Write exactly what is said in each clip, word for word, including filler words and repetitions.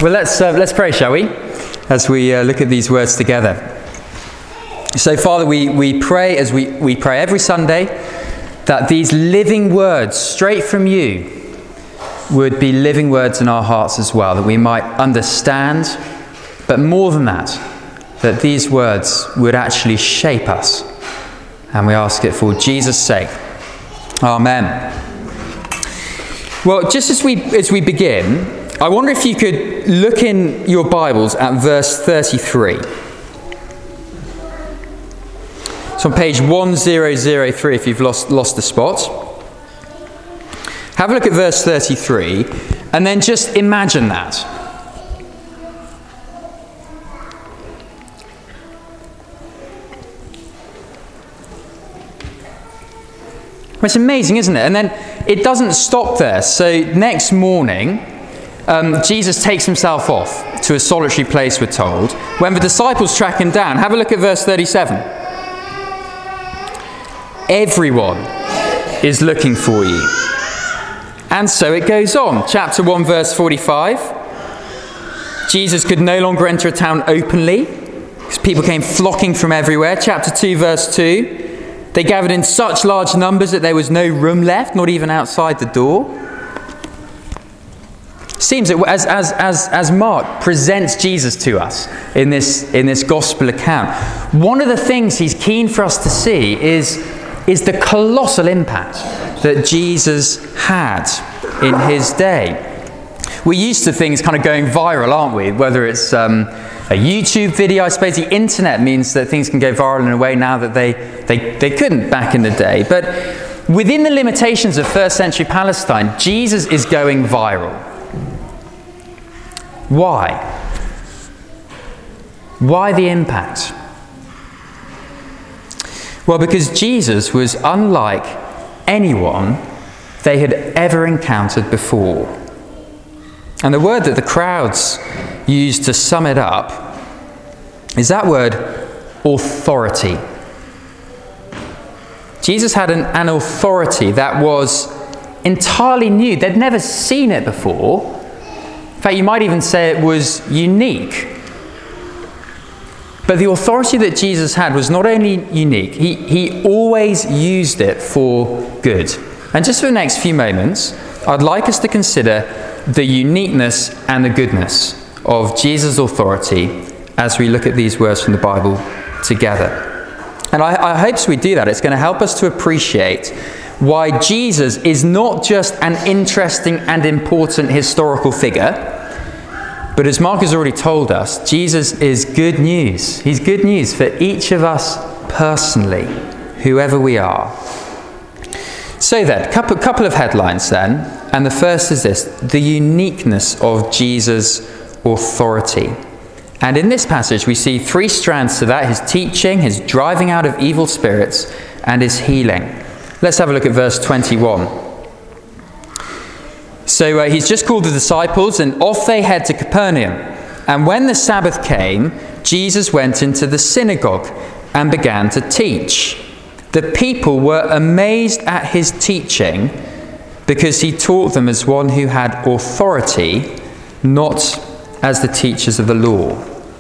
Well, let's uh, let's pray, shall we, as we uh, look at these words together. So, Father, we, we pray as we, we pray every Sunday that these living words straight from you would be living words in our hearts as well, that we might understand, but more than that, that these words would actually shape us. And we ask it for Jesus' sake. Amen. Well, just as we as we begin, I wonder if you could look in your Bibles at verse thirty-three. It's on page one thousand three if you've lost, lost the spot. Have a look at verse thirty-three and then just imagine that. It's amazing, isn't it? And then it doesn't stop there. So next morning, Um, Jesus takes himself off to a solitary place, we're told. When the disciples track him down, have a look at verse thirty-seven. Everyone is looking for you. And so it goes on. Chapter one, verse forty-five. Jesus could no longer enter a town openly, because people came flocking from everywhere. Chapter two, verse two. They gathered in such large numbers that there was no room left, not even outside the door. Seems that as, as, as, as Mark presents Jesus to us in this, in this gospel account, one of the things he's keen for us to see is, is the colossal impact that Jesus had in his day. We're used to things kind of going viral, aren't we? Whether it's um, a YouTube video, I suppose the internet means that things can go viral in a way now that they, they, they couldn't back in the day. But within the limitations of first century Palestine, Jesus is going viral. Why? Why the impact? Well, because Jesus was unlike anyone they had ever encountered before. And the word that the crowds used to sum it up is that word, authority. Jesus had an, an authority that was entirely new. They'd never seen it before. In fact, you might even say it was unique. But the authority that Jesus had was not only unique, he, he always used it for good. And just for the next few moments, I'd like us to consider the uniqueness and the goodness of Jesus' authority as we look at these words from the Bible together. And I, I hope as we do that, it's going to help us to appreciate why Jesus is not just an interesting and important historical figure, but as Mark has already told us, Jesus is good news. He's good news for each of us personally, whoever we are. So then, a couple, couple of headlines then, and the first is this: the uniqueness of Jesus' authority. And in this passage we see three strands to that: his teaching, his driving out of evil spirits, and his healing. Let's have a look at verse twenty-one. So uh, he's just called the disciples, and off they head to Capernaum. And when the Sabbath came, Jesus went into the synagogue and began to teach. The people were amazed at his teaching, because he taught them as one who had authority, not as the teachers of the law.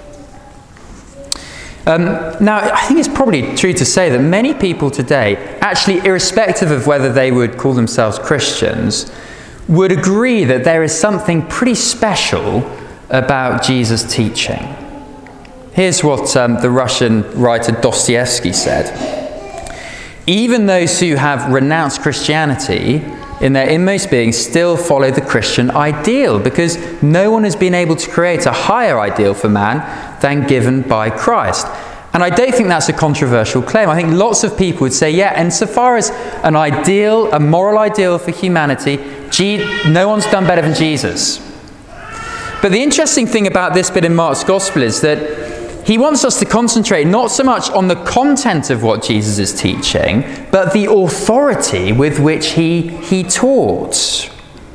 Um, now, I think it's probably true to say that many people today, actually irrespective of whether they would call themselves Christians, would agree that there is something pretty special about Jesus' teaching. Here's what um, the Russian writer Dostoevsky said. Even those who have renounced Christianity, in their inmost being, still follow the Christian ideal, because no one has been able to create a higher ideal for man than given by Christ. And I don't think that's a controversial claim. I think lots of people would say, yeah, and so far as an ideal, a moral ideal for humanity, G- no one's done better than Jesus. But the interesting thing about this bit in Mark's Gospel is that he wants us to concentrate not so much on the content of what Jesus is teaching, but the authority with which he, he taught.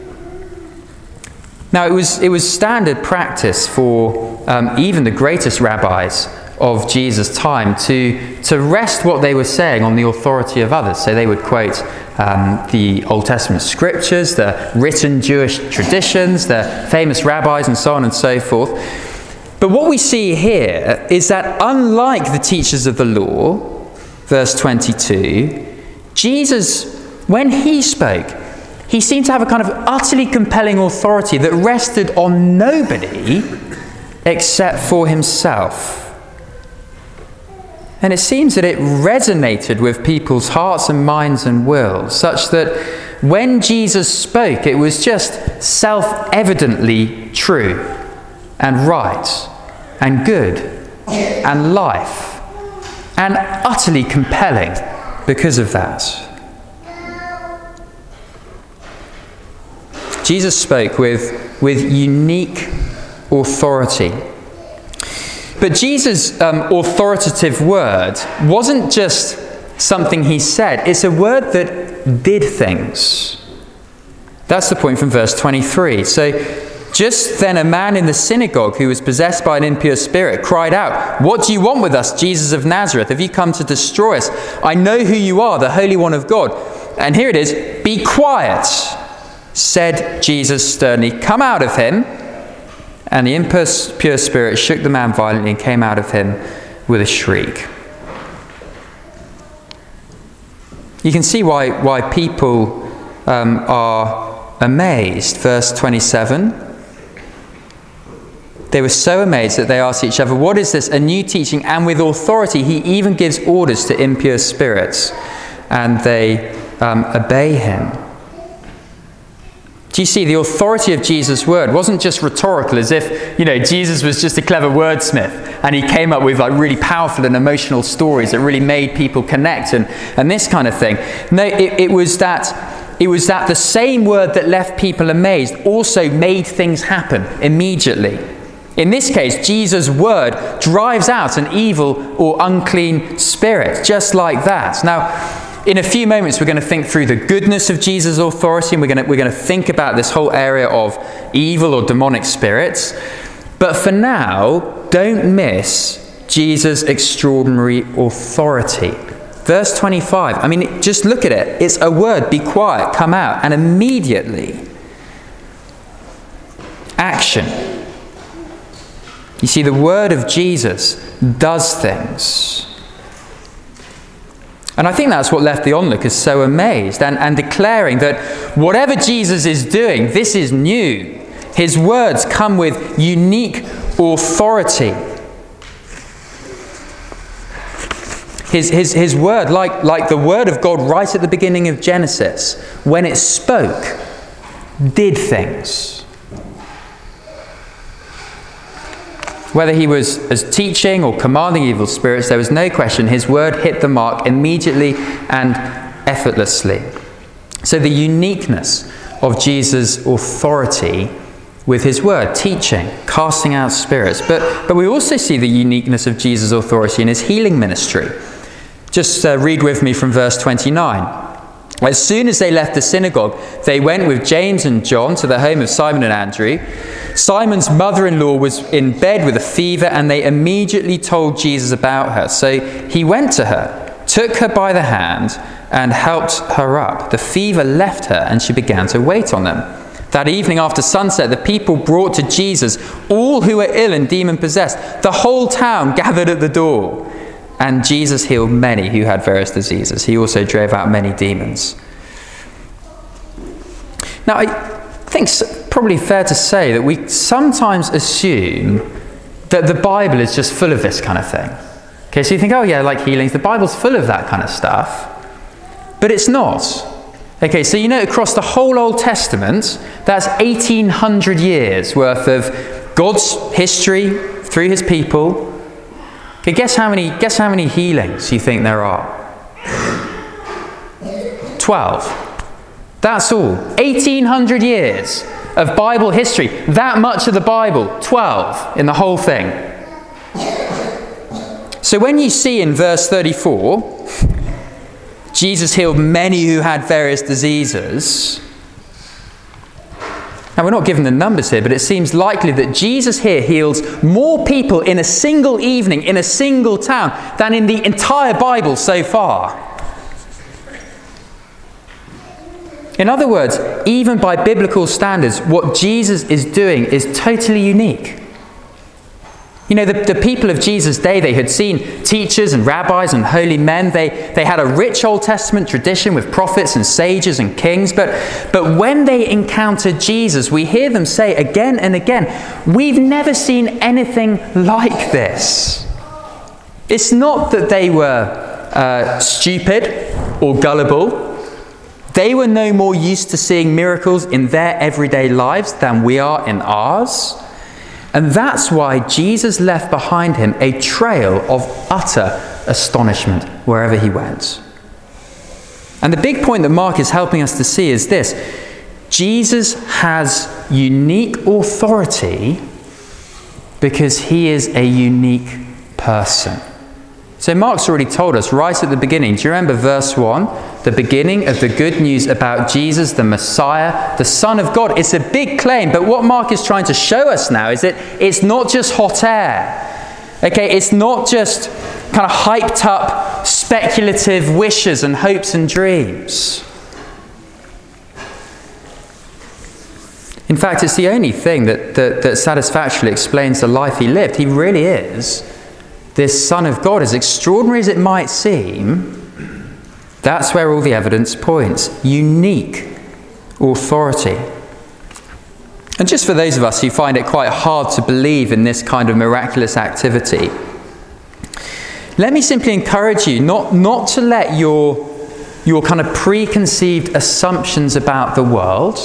Now, it was, it was standard practice for um, even the greatest rabbis of Jesus' time to, to rest what they were saying on the authority of others. So they would quote um, the Old Testament scriptures, the written Jewish traditions, the famous rabbis, and so on and so forth. But what we see here is that unlike the teachers of the law, verse twenty-two, Jesus, when he spoke, he seemed to have a kind of utterly compelling authority that rested on nobody except for himself. And it seems that it resonated with people's hearts and minds and wills, such that when Jesus spoke, it was just self-evidently true and right and good and life and utterly compelling because of that. Jesus spoke with, with unique authority. But Jesus' um, authoritative word wasn't just something he said. It's a word that did things. That's the point from verse twenty-three. So, just then a man in the synagogue who was possessed by an impure spirit cried out, "What do you want with us, Jesus of Nazareth? Have you come to destroy us? I know who you are, the Holy One of God." And here it is, "Be quiet," said Jesus sternly. "Come out of him." And the impure spirit shook the man violently and came out of him with a shriek. You can see why, why people um, are amazed. Verse twenty-seven. They were so amazed that they asked each other, "What is this? A new teaching, and with authority he even gives orders to impure spirits, and they um, obey him." Do you see, the authority of Jesus' word wasn't just rhetorical, as if, you know, Jesus was just a clever wordsmith and he came up with like really powerful and emotional stories that really made people connect and, and this kind of thing. No, it, it was that it was that the same word that left people amazed also made things happen immediately. In this case, Jesus' word drives out an evil or unclean spirit, just like that. Now, in a few moments, we're going to think through the goodness of Jesus' authority, and we're going to, we're going to think about this whole area of evil or demonic spirits. But for now, don't miss Jesus' extraordinary authority. Verse twenty-five, I mean, just look at it. It's a word, "Be quiet," come out, and immediately, action. You see, the word of Jesus does things. And I think that's what left the onlookers so amazed and, and declaring that whatever Jesus is doing, this is new. His words come with unique authority. His, his, his word, like, like the word of God right at the beginning of Genesis, when it spoke, did things. Whether he was as teaching or commanding evil spirits, there was no question his word hit the mark immediately and effortlessly. So the uniqueness of Jesus' authority with his word, teaching, casting out spirits. But, but we also see the uniqueness of Jesus' authority in his healing ministry. Just uh, read with me from verse twenty-nine. As soon as they left the synagogue, they went with James and John to the home of Simon and Andrew. Simon's mother-in-law was in bed with a fever, and they immediately told Jesus about her. So he went to her, took her by the hand, and helped her up. The fever left her, and she began to wait on them. That evening after sunset, the people brought to Jesus all who were ill and demon-possessed. The whole town gathered at the door. And Jesus healed many who had various diseases. He also drove out many demons. Now, I think it's probably fair to say that we sometimes assume that the Bible is just full of this kind of thing. Okay, so you think, oh yeah, like healings, the Bible's full of that kind of stuff. But it's not. Okay, so you know, across the whole Old Testament, that's eighteen hundred years worth of God's history through his people. Okay, guess how many, guess how many healings you think there are? Twelve. That's all. eighteen hundred years of Bible history. That much of the Bible. Twelve in the whole thing. So when you see in verse thirty-four, Jesus healed many who had various diseases. Now, we're not given the numbers here, but it seems likely that Jesus here heals more people in a single evening, in a single town, than in the entire Bible so far. In other words, even by biblical standards, what Jesus is doing is totally unique. You know, the, the people of Jesus' day, they had seen teachers and rabbis and holy men. They, they had a rich Old Testament tradition with prophets and sages and kings. But, but when they encountered Jesus, we hear them say again and again, we've never seen anything like this. It's not that they were uh, stupid or gullible. They were no more used to seeing miracles in their everyday lives than we are in ours. And that's why Jesus left behind him a trail of utter astonishment wherever he went. And the big point that Mark is helping us to see is this: Jesus has unique authority because he is a unique person. So Mark's already told us right at the beginning. Do you remember verse one? The beginning of the good news about Jesus, the Messiah, the Son of God. It's a big claim, but what Mark is trying to show us now is that it's not just hot air. Okay, it's not just kind of hyped up speculative wishes and hopes and dreams. In fact, it's the only thing that, that, that satisfactorily explains the life he lived. He really is this Son of God. As extraordinary as it might seem, that's where all the evidence points. Unique authority. And just for those of us who find it quite hard to believe in this kind of miraculous activity, let me simply encourage you not, not to let your, your kind of preconceived assumptions about the world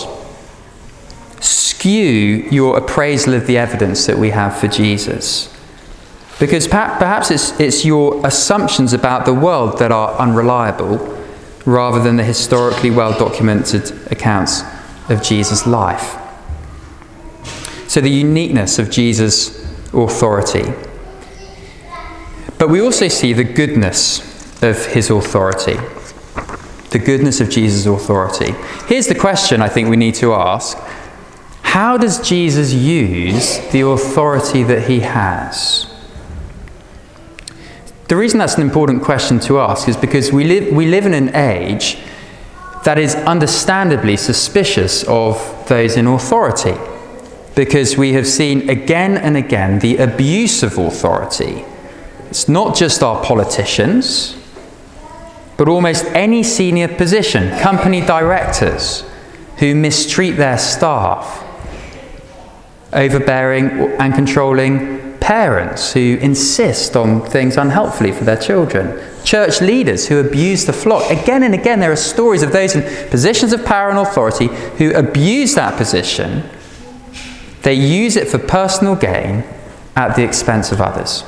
skew your appraisal of the evidence that we have for Jesus. Because perhaps it's, it's your assumptions about the world that are unreliable rather than the historically well-documented accounts of Jesus' life. So the uniqueness of Jesus' authority. But we also see the goodness of his authority. The goodness of Jesus' authority. Here's the question I think we need to ask. How does Jesus use the authority that he has? The reason that's an important question to ask is because we live, we live in an age that is understandably suspicious of those in authority, because we have seen again and again the abuse of authority. It's not just our politicians, but almost any senior position, company directors who mistreat their staff, overbearing and controlling parents who insist on things unhelpfully for their children, church leaders who abuse the flock. Again and again, there are stories of those in positions of power and authority who abuse that position. They use it for personal gain at the expense of others.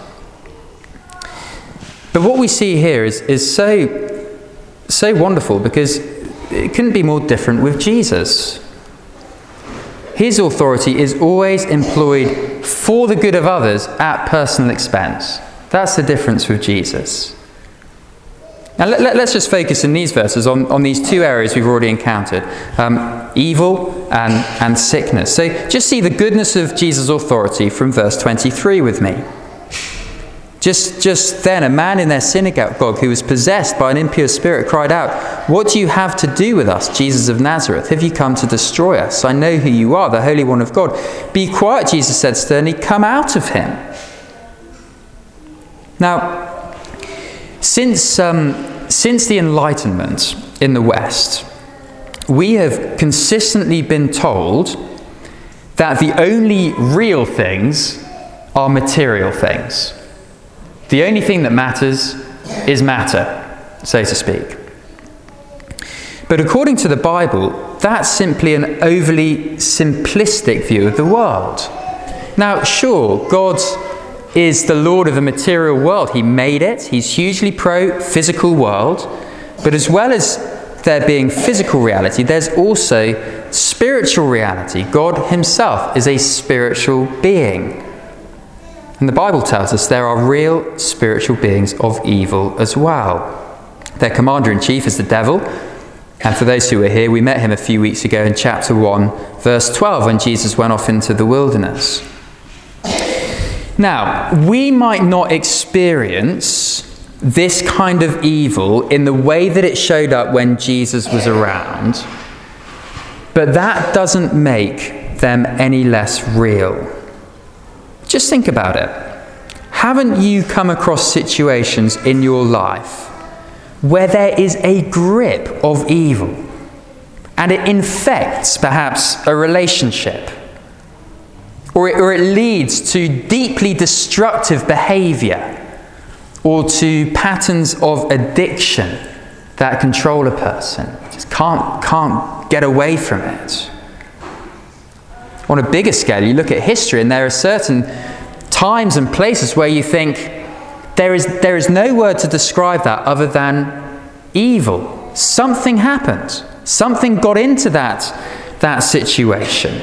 But what we see here is, is so, so wonderful, because it couldn't be more different with Jesus. His authority is always employed for the good of others at personal expense. That's the difference with Jesus. Now let, let, let's just focus in these verses on, on these two areas we've already encountered. Um, evil and, and sickness. So just see the goodness of Jesus' authority from verse twenty-three with me. Just, just then, a man in their synagogue who was possessed by an impure spirit cried out, "What do you have to do with us, Jesus of Nazareth? Have you come to destroy us? I know who you are, the Holy One of God." "Be quiet," Jesus said sternly. "Come out of him." Now, since, um, since the Enlightenment in the West, we have consistently been told that the only real things are material things. The only thing that matters is matter, so to speak. But according to the Bible, that's simply an overly simplistic view of the world. Now, sure, God is the Lord of the material world. He made it. He's hugely pro-physical world. But as well as there being physical reality, there's also spiritual reality. God himself is a spiritual being. And the Bible tells us there are real spiritual beings of evil as well. Their commander-in-chief is the devil. And for those who were here, we met him a few weeks ago in chapter one, verse twelve, when Jesus went off into the wilderness. Now, we might not experience this kind of evil in the way that it showed up when Jesus was around, but that doesn't make them any less real. Just think about it. Haven't you come across situations in your life where there is a grip of evil and it infects perhaps a relationship, or it, or it leads to deeply destructive behavior, or to patterns of addiction that control a person? Just can't, can't get away from it. On a bigger scale, you look at history and there are certain times and places where you think there is, there is no word to describe that other than evil. Something happened. Something got into that, that situation.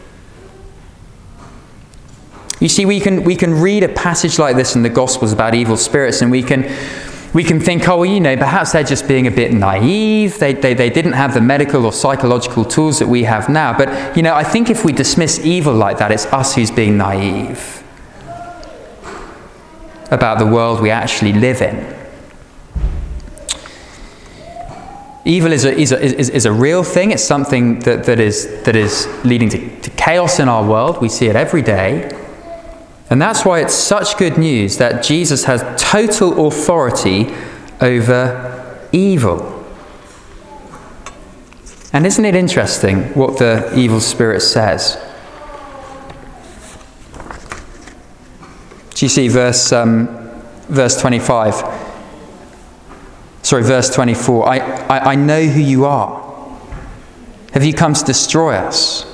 You see, we can we can read a passage like this in the Gospels about evil spirits, and we can we can think, oh, well, you know, perhaps they're just being a bit naive. They, they they didn't have the medical or psychological tools that we have now. But, you know, I think if we dismiss evil like that, it's us who's being naive about the world we actually live in. Evil is a, is a, is, is a real thing. It's something that, that is that is leading to, to chaos in our world. We see it every day. And that's why it's such good news that Jesus has total authority over evil. And isn't it interesting what the evil spirit says? Do you see verse um, verse twenty-five? Sorry, verse twenty-four. I, I, I know who you are. Have you come to destroy us?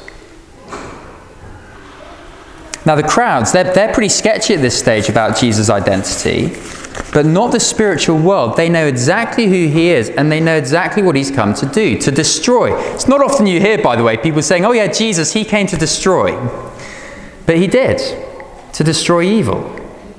Now the crowds, they're, they're pretty sketchy at this stage about Jesus' identity, but not the spiritual world. They know exactly who he is, and they know exactly what he's come to do, to destroy. It's not often you hear, by the way, people saying, oh yeah, Jesus, he came to destroy. But he did, to destroy evil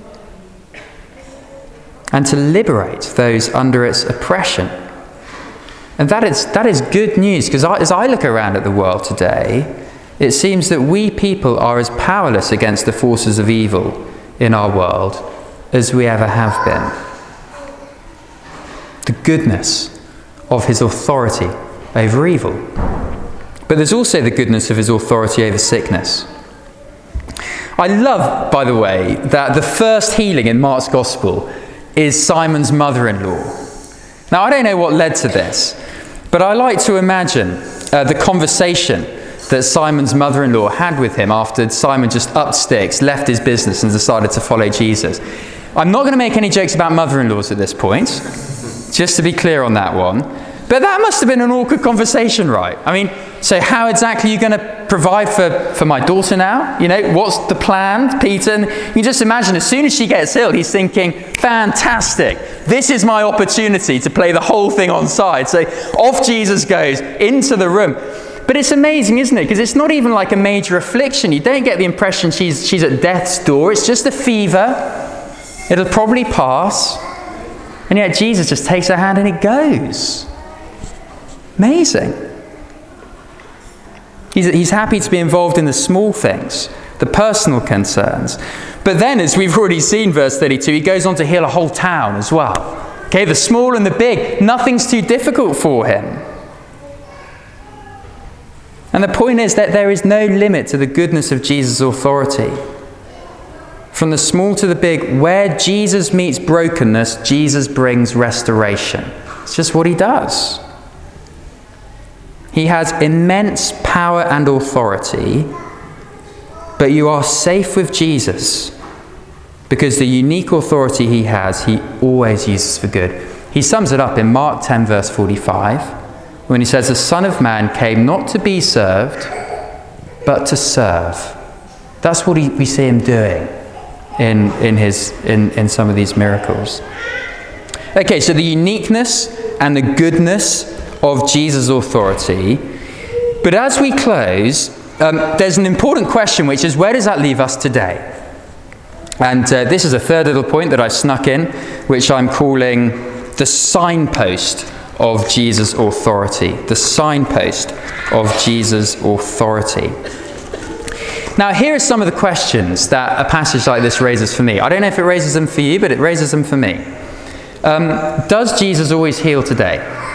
and to liberate those under its oppression. And that is, that is good news, because as I look around at the world today, it seems that we people are as powerless against the forces of evil in our world as we ever have been. The goodness of his authority over evil. But there's also the goodness of his authority over sickness. I love, by the way, that the first healing in Mark's Gospel is Simon's mother-in-law. Now, I don't know what led to this, but I like to imagine uh, the conversation that Simon's mother-in-law had with him after Simon just upped sticks, left his business and decided to follow Jesus. I'm not going to make any jokes about mother-in-laws at this point, just to be clear on that one. But that must have been an awkward conversation, right? I mean, so how exactly are you going to provide for, for my daughter now? You know, what's the plan, Peter? And you can just imagine as soon as she gets ill, he's thinking, fantastic, this is my opportunity to play the whole thing on side. So off Jesus goes into the room. But it's amazing, isn't it? Because it's not even like a major affliction. You don't get the impression she's she's at death's door. It's just a fever. It'll probably pass. And yet Jesus just takes her hand and it goes. Amazing. He's, he's happy to be involved in the small things, the personal concerns. But then, as we've already seen, verse thirty-two, he goes on to heal a whole town as well. Okay, the small and the big, nothing's too difficult for him. And the point is that there is no limit to the goodness of Jesus' authority. From the small to the big, where Jesus meets brokenness, Jesus brings restoration. It's just what he does. He has immense power and authority, but you are safe with Jesus because the unique authority he has, he always uses for good. He sums it up in Mark ten, verse forty-five. When he says, the Son of Man came not to be served, but to serve. That's what he, we see him doing in, in, his, in, in some of these miracles. Okay, so the uniqueness and the goodness of Jesus' authority. But as we close, um, there's an important question, which is, where does that leave us today? And uh, this is a third little point that I've snuck in, which I'm calling the signpost of Jesus' authority. The signpost of Jesus' authority. Now, here are some of the questions that a passage like this raises for me. I don't know if it raises them for you, but it raises them for me. Um, does Jesus always heal today?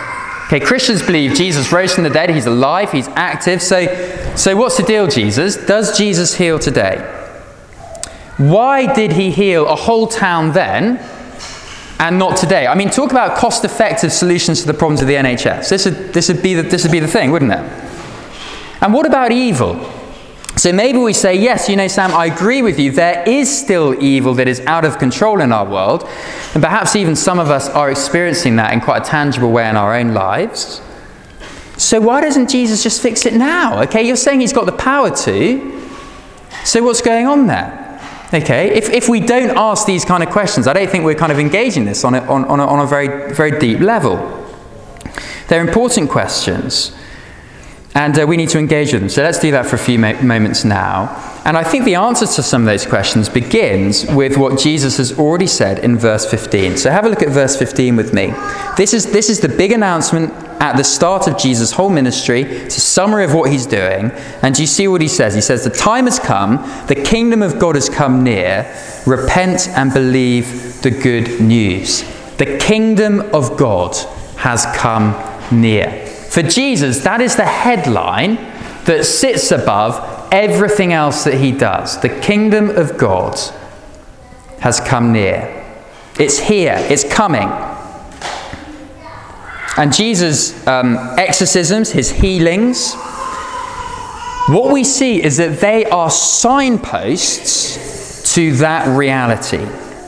Okay, Christians believe Jesus rose from the dead, he's alive, he's active. So, so what's the deal, Jesus? Does Jesus heal today? Why did he heal a whole town then and not today? I mean, talk about cost-effective solutions to the problems of the N H S. This would, this would be the, this would be the thing, wouldn't it? And what about evil? So maybe we say, yes, you know, Sam, I agree with you. There is still evil that is out of control in our world. And perhaps even some of us are experiencing that in quite a tangible way in our own lives. So why doesn't Jesus just fix it now? Okay, you're saying he's got the power to. So what's going on there? Okay, if, if we don't ask these kind of questions, I don't think we're kind of engaging this on a, on, on a, on a very, very deep level. They're important questions. And uh, we need to engage with them. So let's do that for a few mo- moments now. And I think the answer to some of those questions begins with what Jesus has already said in verse fifteen. So have a look at verse fifteen with me. This is, this is the big announcement at the start of Jesus' whole ministry. It's a summary of what he's doing. And do you see what he says? He says, the time has come, the kingdom of God has come near. Repent and believe the good news. The kingdom of God has come near. For Jesus, that is the headline that sits above everything else that he does. The kingdom of God has come near. It's here. It's coming. And Jesus' um, exorcisms, his healings, what we see is that they are signposts to that reality.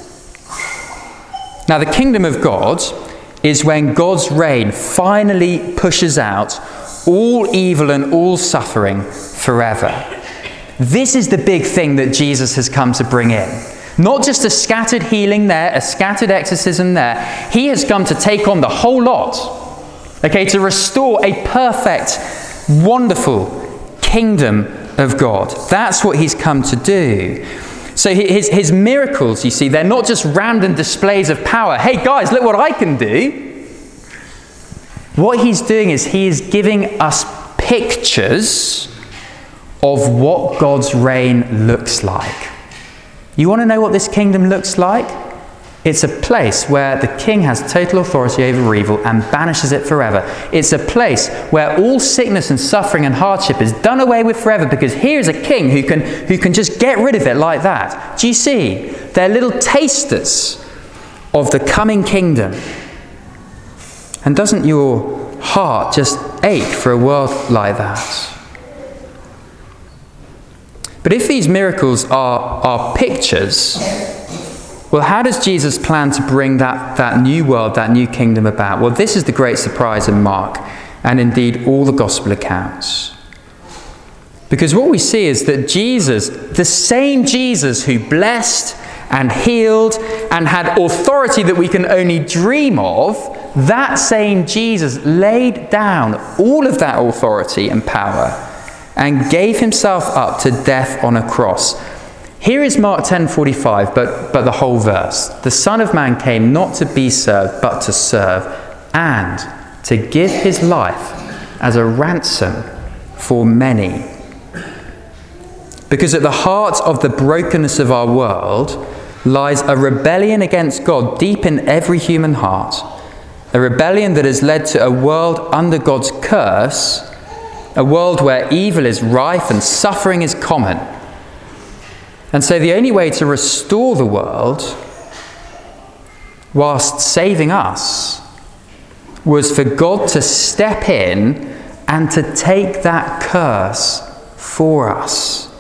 Now, the kingdom of God is when God's reign finally pushes out all evil and all suffering forever. This is the big thing that Jesus has come to bring in. Not just a scattered healing there, a scattered exorcism there. He has come to take on the whole lot. Okay, to restore a perfect, wonderful kingdom of God. That's what he's come to do. So his, his miracles, you see, they're not just random displays of power. Hey guys, look what I can do. What he's doing is he is giving us pictures of what God's reign looks like. You want to know what this kingdom looks like? It's a place where the king has total authority over evil and banishes it forever. It's a place where all sickness and suffering and hardship is done away with forever, because here's a king who can, who can just get rid of it like that. Do you see? They're little tasters of the coming kingdom. And doesn't your heart just ache for a world like that? But if these miracles are, are pictures, well, how does Jesus plan to bring that, that new world, that new kingdom about? Well, this is the great surprise in Mark, and indeed all the gospel accounts. Because what we see is that Jesus, the same Jesus who blessed and healed and had authority that we can only dream of, that same Jesus laid down all of that authority and power and gave himself up to death on a cross. Here is Mark ten forty-five, but, but the whole verse. The Son of Man came not to be served, but to serve, and to give his life as a ransom for many. Because at the heart of the brokenness of our world lies a rebellion against God deep in every human heart. A rebellion that has led to a world under God's curse, a world where evil is rife and suffering is common. And so the only way to restore the world, whilst saving us, was for God to step in and to take that curse for us.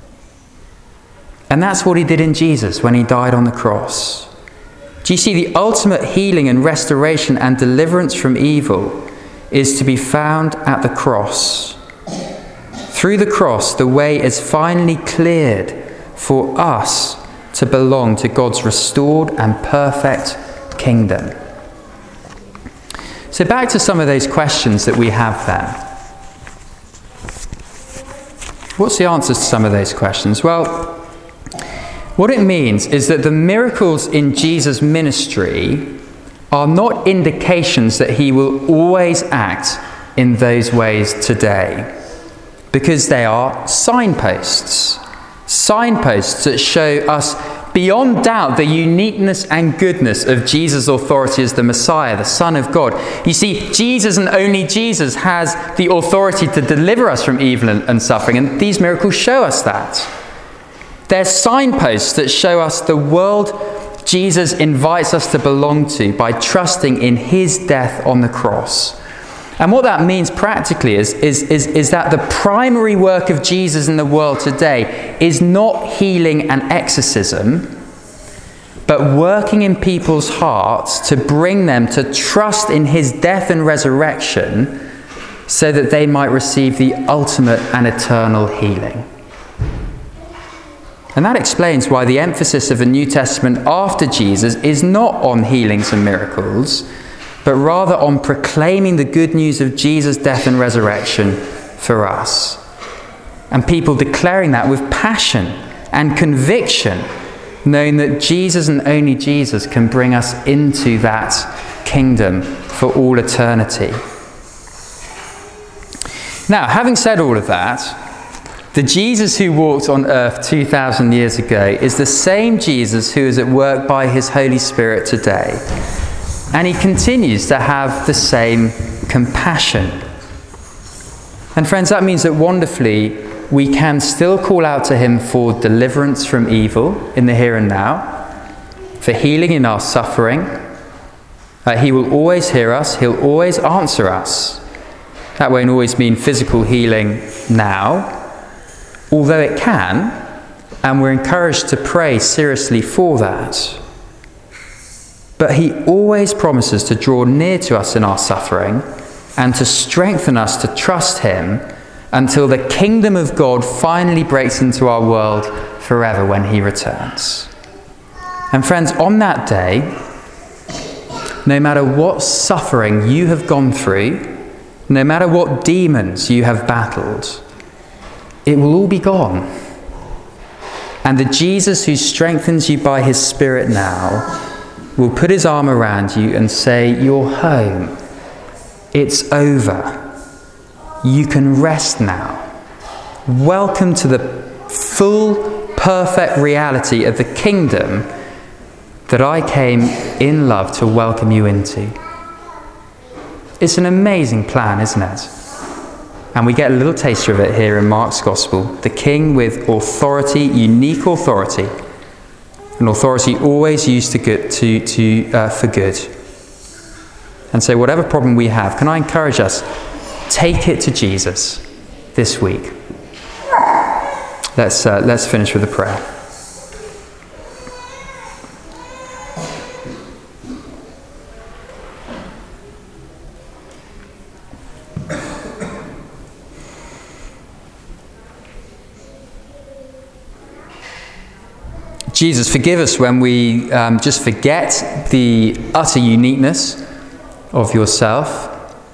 And that's what he did in Jesus when he died on the cross. Do you see, the ultimate healing and restoration and deliverance from evil is to be found at the cross. Through the cross, the way is finally cleared for us to belong to God's restored and perfect kingdom. So back to some of those questions that we have there. What's the answers to some of those questions? Well, what it means is that the miracles in Jesus' ministry are not indications that he will always act in those ways today, because they are signposts. Signposts that show us beyond doubt the uniqueness and goodness of Jesus' authority as the Messiah, the Son of God. You see, Jesus and only Jesus has the authority to deliver us from evil and, and suffering, and these miracles show us that. They're signposts that show us the world Jesus invites us to belong to by trusting in his death on the cross. And what that means practically is, is, is, is that the primary work of Jesus in the world today is not healing and exorcism, but working in people's hearts to bring them to trust in his death and resurrection so that they might receive the ultimate and eternal healing. And that explains why the emphasis of the New Testament after Jesus is not on healings and miracles, but rather on proclaiming the good news of Jesus' death and resurrection for us. And people declaring that with passion and conviction, knowing that Jesus and only Jesus can bring us into that kingdom for all eternity. Now, having said all of that, the Jesus who walked on earth two thousand years ago is the same Jesus who is at work by his Holy Spirit today. And he continues to have the same compassion. And friends, that means that wonderfully we can still call out to him for deliverance from evil in the here and now, for healing in our suffering. Uh, he will always hear us. He'll always answer us. That won't always mean physical healing now, although it can, and we're encouraged to pray seriously for that. But he always promises to draw near to us in our suffering and to strengthen us to trust him until the kingdom of God finally breaks into our world forever when he returns. And friends, on that day, no matter what suffering you have gone through, no matter what demons you have battled, it will all be gone. And the Jesus who strengthens you by his Spirit now will put his arm around you and say, "You're home. It's over. You can rest now. Welcome to the full, perfect reality of the kingdom that I came in love to welcome you into." It's an amazing plan, isn't it? And we get a little taster of it here in Mark's Gospel. The King with authority, unique authority, an authority always used to good, to, to, uh, for good. And so whatever problem we have, can I encourage us, take it to Jesus this week. Let's, uh, let's finish with a prayer. Jesus, forgive us when we um, just forget the utter uniqueness of yourself.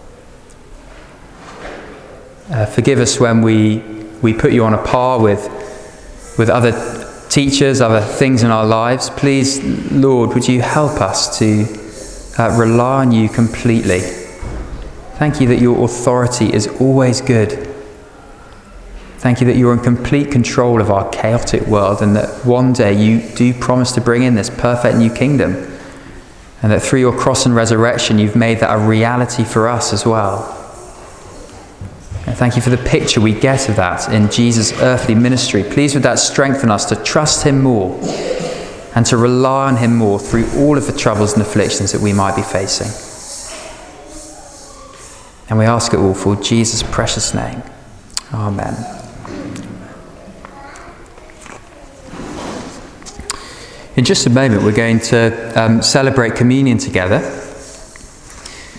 Uh, forgive us when we we put you on a par with with other teachers, other things in our lives. Please, Lord, would you help us to uh, rely on you completely. Thank you that your authority is always good. Thank you that you're in complete control of our chaotic world, and that one day you do promise to bring in this perfect new kingdom, and that through your cross and resurrection you've made that a reality for us as well. And thank you for the picture we get of that in Jesus' earthly ministry. Please would that strengthen us to trust him more and to rely on him more through all of the troubles and afflictions that we might be facing. And we ask it all for Jesus' precious name. Amen. In just a moment, we're going to um, celebrate communion together.